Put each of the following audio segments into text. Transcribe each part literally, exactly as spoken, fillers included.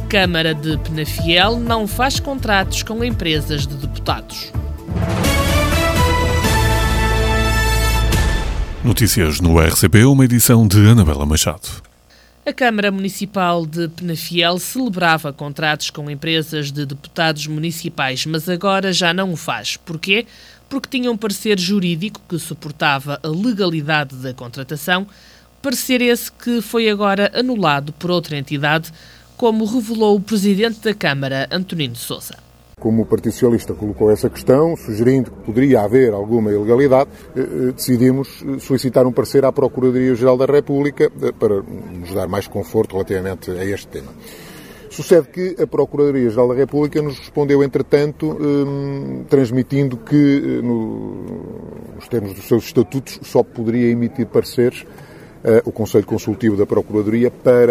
Câmara de Penafiel não faz contratos com empresas de deputados. Notícias no R C P, uma edição de Anabela Machado. A Câmara Municipal de Penafiel celebrava contratos com empresas de deputados municipais, mas agora já não o faz. Porquê? Porque tinha um parecer jurídico que suportava a legalidade da contratação, parecer esse que foi agora anulado por outra entidade, como revelou o Presidente da Câmara, Antonino de Sousa. Como o Partido Socialista colocou essa questão, sugerindo que poderia haver alguma ilegalidade, decidimos solicitar um parecer à Procuradoria-Geral da República para nos dar mais conforto relativamente a este tema. Sucede que a Procuradoria-Geral da República nos respondeu, entretanto, transmitindo que, nos termos dos seus estatutos, só poderia emitir pareceres o Conselho Consultivo da Procuradoria para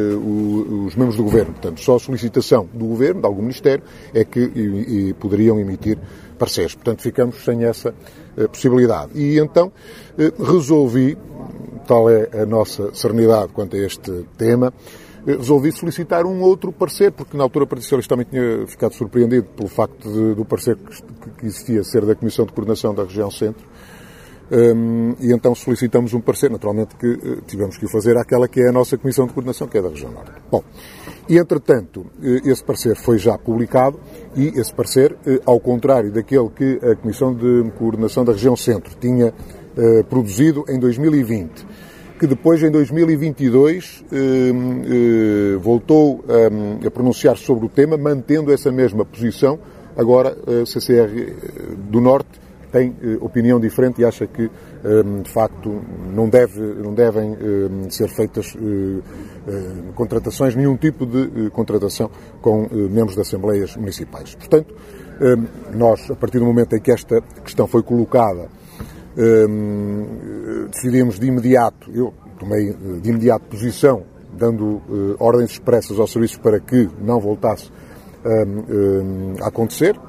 uh, os membros do Governo. Portanto, só a solicitação do Governo, de algum Ministério, é que e, e poderiam emitir pareceres. Portanto, ficamos sem essa uh, possibilidade. E então uh, resolvi, tal é a nossa serenidade quanto a este tema, uh, resolvi solicitar um outro parecer, porque na altura o Partido Socialista também tinha ficado surpreendido pelo facto de, do parecer que, que existia ser da Comissão de Coordenação da Região Centro. Um, e então solicitamos um parecer, naturalmente que uh, tivemos que o fazer àquela que é a nossa Comissão de Coordenação, que é da Região Norte. Bom, e entretanto, uh, esse parecer foi já publicado e esse parecer, uh, ao contrário daquele que a Comissão de Coordenação da Região Centro tinha uh, produzido em dois mil e vinte, que depois em dois mil e vinte e dois uh, uh, voltou um, a pronunciar sobre o tema, mantendo essa mesma posição, agora a uh, C C R do Norte tem eh, opinião diferente e acha que, eh, de facto, não, deve, não devem eh, ser feitas eh, eh, contratações, nenhum tipo de eh, contratação com eh, membros de Assembleias Municipais. Portanto, eh, nós, a partir do momento em que esta questão foi colocada, eh, decidimos de imediato, eu tomei de imediato posição, dando eh, ordens expressas aos serviços para que não voltasse eh, eh, a acontecer.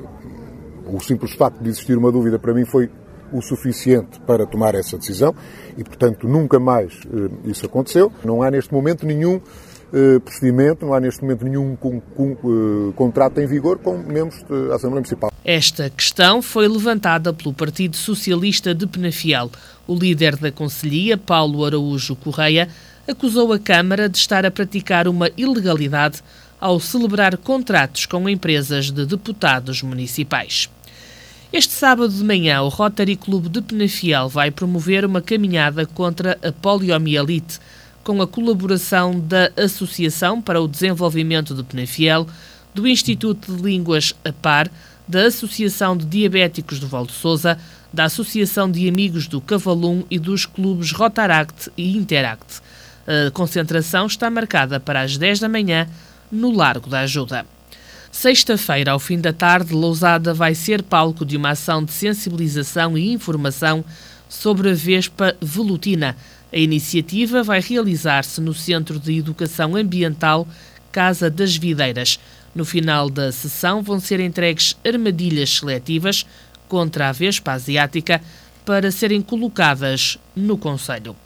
O simples facto de existir uma dúvida para mim foi o suficiente para tomar essa decisão e, portanto, nunca mais eh, isso aconteceu. Não há neste momento nenhum eh, procedimento, não há neste momento nenhum com, com, eh, contrato em vigor com membros da Assembleia Municipal. Esta questão foi levantada pelo Partido Socialista de Penafiel. O líder da Conselhia, Paulo Araújo Correia, acusou a Câmara de estar a praticar uma ilegalidade ao celebrar contratos com empresas de deputados municipais. Este sábado de manhã, o Rotary Clube de Penafiel vai promover uma caminhada contra a poliomielite, com a colaboração da Associação para o Desenvolvimento de Penafiel, do Instituto de Línguas A Par, da Associação de Diabéticos do Val de Sousa, da Associação de Amigos do Cavalum e dos clubes Rotaract e Interact. A concentração está marcada para as dez da manhã, no Largo da Ajuda. Sexta-feira, ao fim da tarde, Lousada vai ser palco de uma ação de sensibilização e informação sobre a vespa velutina. A iniciativa vai realizar-se no Centro de Educação Ambiental Casa das Videiras. No final da sessão vão ser entregues armadilhas seletivas contra a vespa asiática para serem colocadas no concelho.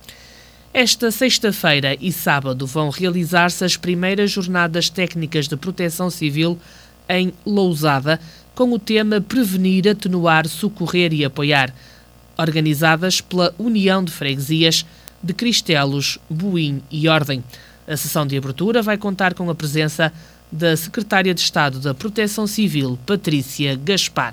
Esta sexta-feira e sábado vão realizar-se as primeiras jornadas técnicas de proteção civil em Lousada, com o tema Prevenir, Atenuar, Socorrer e Apoiar, organizadas pela União de Freguesias de Cristelos, Boim e Ordem. A sessão de abertura vai contar com a presença da Secretária de Estado da Proteção Civil, Patrícia Gaspar.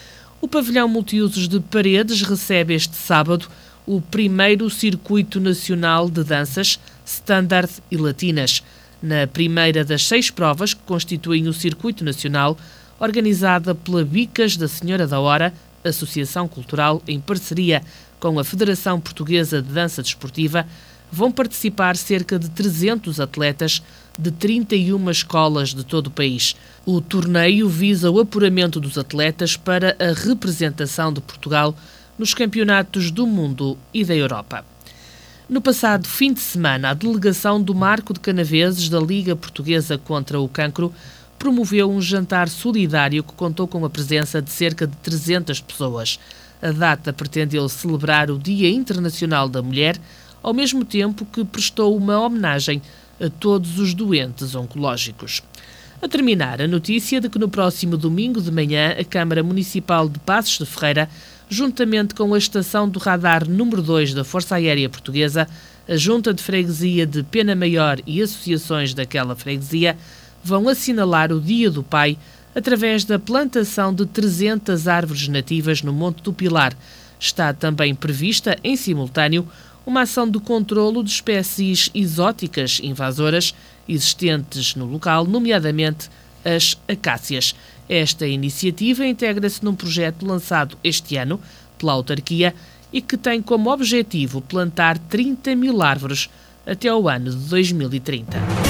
O pavilhão multiusos de Paredes recebe este sábado o primeiro Circuito Nacional de Danças Standard e Latinas, na primeira das seis provas que constituem o Circuito Nacional, organizada pela Bicas da Senhora da Hora, Associação Cultural, em parceria com a Federação Portuguesa de Dança Desportiva. Vão participar cerca de trezentos atletas de trinta e uma escolas de todo o país. O torneio visa o apuramento dos atletas para a representação de Portugal nos campeonatos do mundo e da Europa. No passado fim de semana, a delegação do Marco de Canaveses da Liga Portuguesa contra o Cancro promoveu um jantar solidário que contou com a presença de cerca de trezentas pessoas. A data pretendeu celebrar o Dia Internacional da Mulher, ao mesmo tempo que prestou uma homenagem a todos os doentes oncológicos. A terminar, a notícia de que no próximo domingo de manhã a Câmara Municipal de Passos de Ferreira, juntamente com a estação do radar número dois da Força Aérea Portuguesa, a Junta de Freguesia de Pena Maior e associações daquela freguesia, vão assinalar o Dia do Pai através da plantação de trezentas árvores nativas no Monte do Pilar. Está também prevista, em simultâneo, uma ação de controlo de espécies exóticas invasoras existentes no local, nomeadamente as acácias. Esta iniciativa integra-se num projeto lançado este ano pela autarquia e que tem como objetivo plantar trinta mil árvores até ao ano de dois mil e trinta.